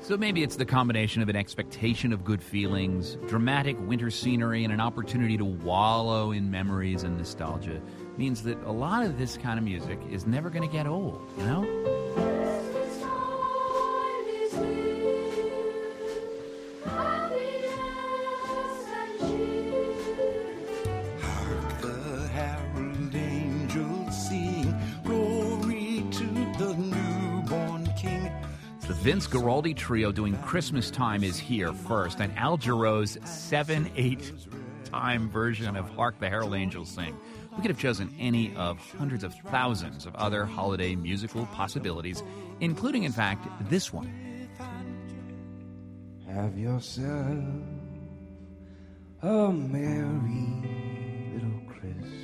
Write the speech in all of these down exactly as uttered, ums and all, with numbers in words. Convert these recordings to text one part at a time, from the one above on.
So maybe it's the combination of an expectation of good feelings, dramatic winter scenery, and an opportunity to wallow in memories and nostalgia means that a lot of this kind of music is never going to get old, you know? Vince Guaraldi Trio doing Christmas Time Is Here first, and Al Jarreau's seven eight time version of Hark the Herald Angels Sing. We could have chosen any of hundreds of thousands of other holiday musical possibilities, including, in fact, this one. Have yourself a merry little Christmas.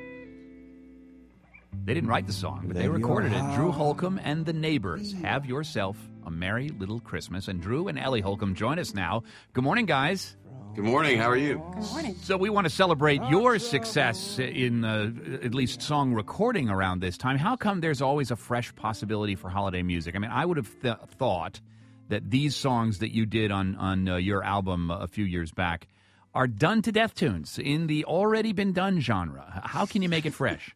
They didn't write the song, but they recorded it. Drew Holcomb and the Neighbors. Have yourself a merry little Christmas. And Drew and Ellie Holcomb join us now. Good morning, guys. Good morning. How are you? Good morning. So we want to celebrate your success in uh, at least song recording around this time. How come there's always a fresh possibility for holiday music? I mean, I would have th- thought that these songs that you did on, on uh, your album a few years back are done-to-death tunes in the already-been-done genre. How can you make it fresh?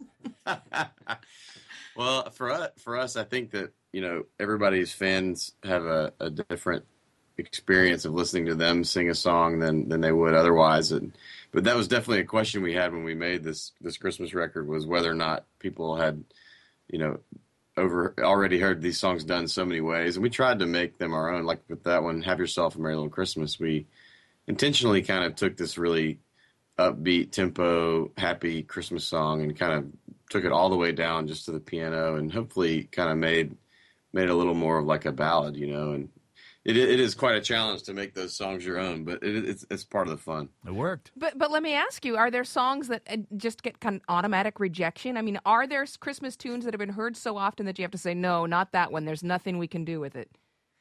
Well, for us, for us, I think that, you know, everybody's fans have a, a different experience of listening to them sing a song than, than they would otherwise. And, but that was definitely a question we had when we made this, this Christmas record, was whether or not people had, you know, over already heard these songs done so many ways. And we tried to make them our own. Like with that one, Have Yourself a Merry Little Christmas, we intentionally kind of took this really upbeat tempo, happy Christmas song and kind of took it all the way down just to the piano, and hopefully kind of made made a little more of like a ballad, you know. And it it is quite a challenge to make those songs your own, but it, it's it's part of the fun. It worked. But but let me ask you: are there songs that uh, just get kind of automatic rejection? I mean, are there Christmas tunes that have been heard so often that you have to say, no, not that one? There's nothing we can do with it.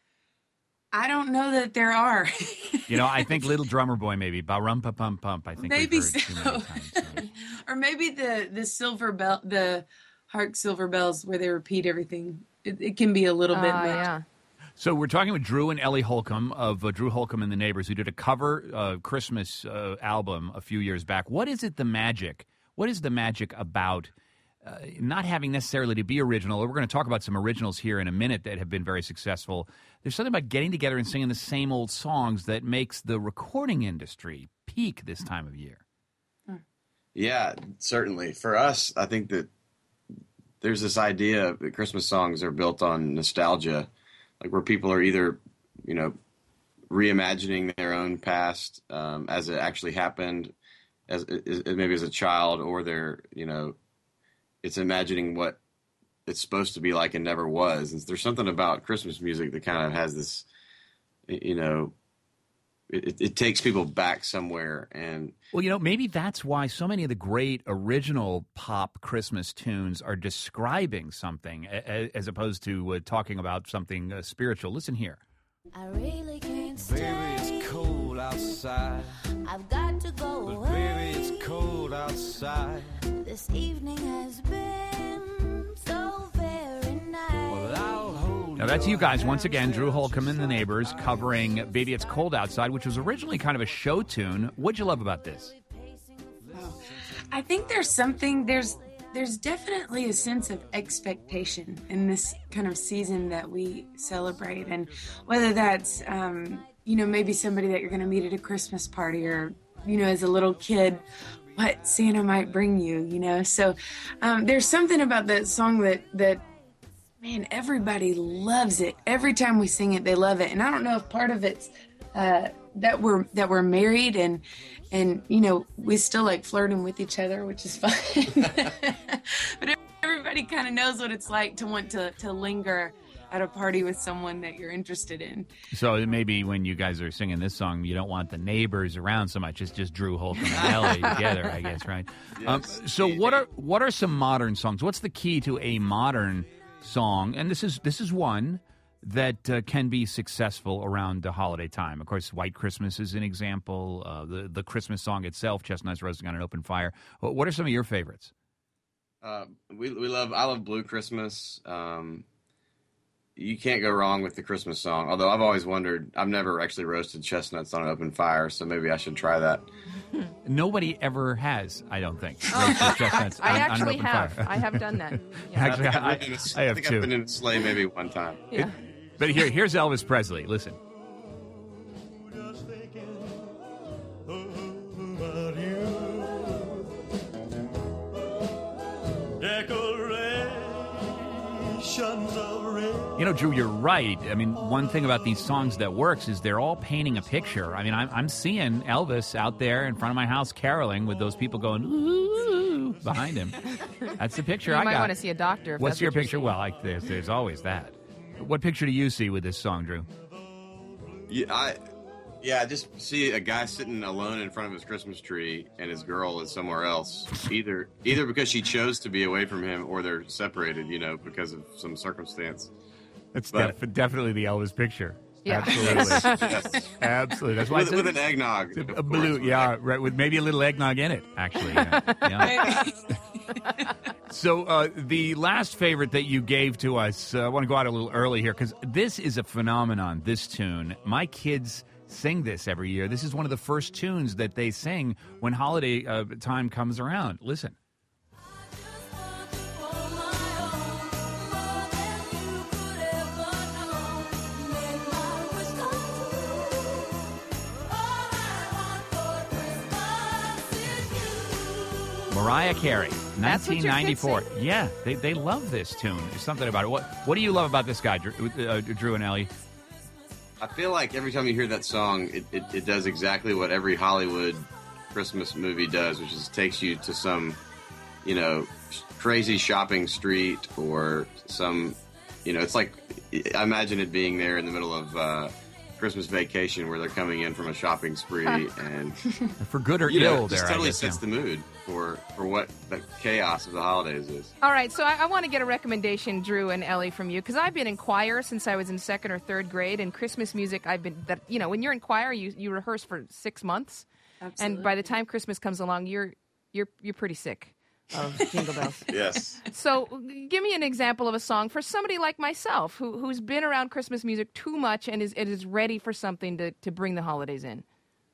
I don't know that there are. You know, I think Little Drummer Boy maybe. Ba-rum-pa-pum-pump. I think maybe we've heard so. too many times. So. Or maybe the, the silver bell, the Hark Silver Bells, where they repeat everything. It, it can be a little bit Uh, much. yeah. So we're talking with Drew and Ellie Holcomb of uh, Drew Holcomb and the Neighbors, who did a cover uh, Christmas uh, album a few years back. What is it, the magic? What is the magic about uh, not having necessarily to be original? We're going to talk about some originals here in a minute that have been very successful. There's something about getting together and singing the same old songs that makes the recording industry peak this time of year. Yeah, certainly. For us, I think that there's this idea that Christmas songs are built on nostalgia, like where people are either, you know, reimagining their own past um, as it actually happened, as, as maybe as a child, or they're, you know, it's imagining what it's supposed to be like and never was. And there's something about Christmas music that kind of has this, you know, it, it takes people back somewhere. And well, you know, maybe that's why so many of the great original pop Christmas tunes are describing something a, as opposed to uh, talking about something uh, spiritual. Listen here. I really can't stay. Baby, it's cold outside. I've got to go But away. baby, it's cold outside. This evening has been so very nice. Well, I'll hold Now, that's you your guys, once hand again, Drew till Holcomb and the she's Neighbors, covering Baby It's Cold Outside, which was originally kind of a show tune. What'd you love about this? I think there's something, there's there's definitely a sense of expectation in this kind of season that we celebrate. And whether that's, um, you know, maybe somebody that you're going to meet at a Christmas party, or, you know, as a little kid, what Santa might bring you, you know. So um, there's something about that song that, that, man, everybody loves it. Every time we sing it, they love it. And I don't know if part of it's uh, that we're that we're married and and you know we still like flirting with each other, which is fun. But everybody kind of knows what it's like to want to to linger at a party with someone that you're interested in. So maybe when you guys are singing this song, you don't want the neighbors around so much. It's just Drew Holcomb and Ellie together, I guess, right? Yes. Um, so what are what are some modern songs? What's the key to a modern song? And this is this is one that uh, can be successful around the holiday time. Of course, White Christmas is an example. Uh, the the Christmas song itself, Chestnuts Roasting on an Open Fire. What are some of your favorites? Uh, we we love I love Blue Christmas. Um, you can't go wrong with the Christmas song. Although I've always wondered, I've never actually roasted chestnuts on an open fire, so maybe I should try that. Nobody ever has, I don't think. roasted chestnuts I on- on an actually open have. fire. I have done that. Yeah. Actually, I've I, been in a- I have think too. I've been in a sleigh maybe one time. yeah. But here, here's Elvis Presley. Listen. Decorations of red. You know, Drew, you're right. I mean, one thing about these songs that works is they're all painting a picture. I mean, I'm, I'm seeing Elvis out there in front of my house caroling with those people going, ooh, behind him. That's the picture You I might got. want to see a doctor. If What's that's your what you're picture? seeing. Well, I, there's, there's always that. What picture do you see with this song, Drew? Yeah, I, yeah, I just see a guy sitting alone in front of his Christmas tree, and his girl is somewhere else. Either, either because she chose to be away from him, or they're separated. You know, because of some circumstance. That's But- def- definitely the Elvis picture. Yeah. Absolutely. Yes. Absolutely. That's why with, it's with an eggnog. a, of a blue, course. yeah, right, with maybe a little eggnog in it, actually. Yeah. Yeah. So uh, the last favorite that you gave to us, uh, I want to go out a little early here because this is a phenomenon, this tune. My kids sing this every year. This is one of the first tunes that they sing when holiday uh, time comes around. Listen. Mariah Carey, That's what your kids nineteen ninety-four. sing? Yeah, they, they love this tune. There's something about it. What What do you love about this guy, Drew, uh, Drew and Ellie? I feel like every time you hear that song, it, it, it does exactly what every Hollywood Christmas movie does, which is takes you to some, you know, crazy shopping street or some, you know, it's like, I imagine it being there in the middle of uh, Christmas Vacation where they're coming in from a shopping spree and, For good or you know, ill, it there, just I totally guess. sets yeah. the mood for, for what the chaos of the holidays is. All right, so I, I want to get a recommendation, Drew and Ellie, from you because I've been in choir since I was in second or third grade, and Christmas music. I've been that you know when you're in choir, you you rehearse for six months, Absolutely. and by the time Christmas comes along, you're you're you're pretty sick of Jingle Bells. Yes. So, give me an example of a song for somebody like myself who who's been around Christmas music too much and is and is ready for something to to bring the holidays in.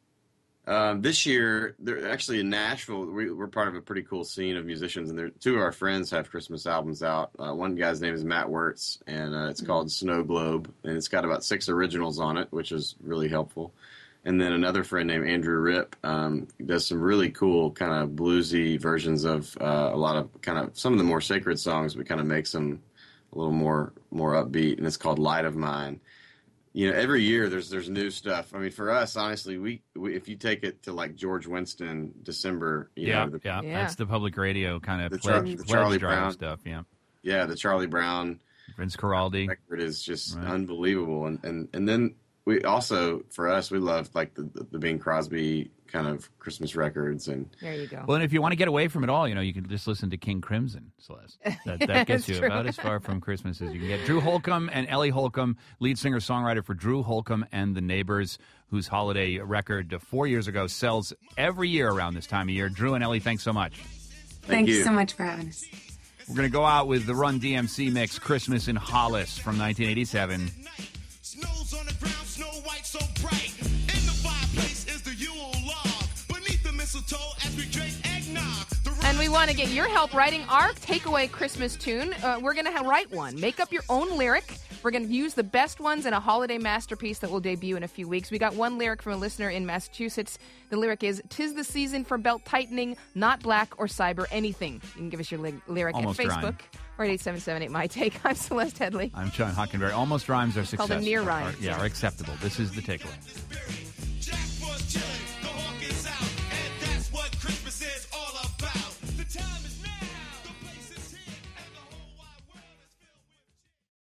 Um, this year, they're actually in Nashville. We, we're part of a pretty cool scene of musicians, and there, two of our friends have Christmas albums out. Uh, one guy's name is Matt Wirtz, and uh, it's called Snow Globe, and it's got about six originals on it, which is really helpful. And then another friend named Andrew Ripp um, does some really cool kind of bluesy versions of uh, a lot of kind of some of the more sacred songs, but kind of makes them a little more more upbeat, and it's called Light of Mine. You know, every year there's there's new stuff. I mean, for us, honestly, we, we if you take it to like George Winston, December, you Yeah, know, the, yeah, Yeah. That's the public radio kind of The pledge, Char- the pledge Charlie drive Brown. stuff. Yeah, yeah, the Charlie Brown Vince Guaraldi. record is just Right. unbelievable. And, and and then we also, for us, we loved like the the, the Bing Crosby kind of Christmas records, and There you go. Well, and if you want to get away from it all, you know, you can just listen to King Crimson, Celeste. That, that Yeah, gets it's you true. about as far from Christmas as you can get. Drew Holcomb and Ellie Holcomb, lead singer-songwriter for Drew Holcomb and the Neighbors, whose holiday record uh, four years ago sells every year around this time of year. Drew and Ellie, thanks so much. Thanks you. so much for having us. We're going to go out with the Run D M C mix, Christmas in Hollis from nineteen eighty-seven. Snow's on the ground, snow white so bright. In the fireplace is the Yule log. Beneath the mistletoe as we drink eggnog. The And we want to get your help writing our takeaway Christmas tune. Uh, we're going to ha- write one. Make up your own lyric. We're going to use the best ones in a holiday masterpiece that will debut in a few weeks. We got one lyric from a listener in Massachusetts. The lyric is, "'Tis the season for belt tightening, not black or cyber anything." You can give us your ly- lyric Almost at rhyme. Facebook or at eight seven seven eight My Take. I'm Celeste Headley. I'm Sean Hockenberry. Almost rhymes are called a successful. near rhyme. Are- Yeah, are acceptable. This is the takeaway.